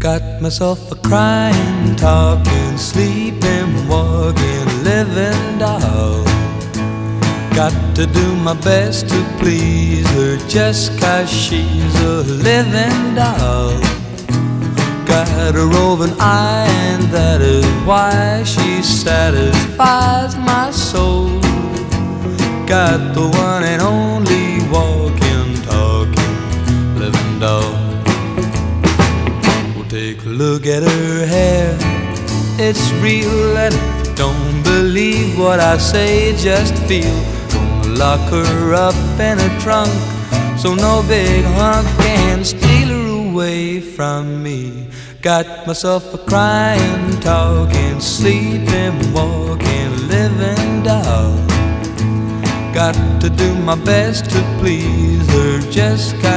Got myself a crying, talking, sleeping, walking, living doll. Got to do my best to please her just 'cause she's a living doll. Got a roving eye and that is why she satisfies my soul. Got the one and only walking, talking, living doll. Take a look at her hair, it's real, and if you don't believe what I say, just feel. Gonna lock her up in a trunk, so no big hunk can steal her away from me. Got myself a crying, talking, sleeping, walking, living doll. Got to do my best to please her just 'cause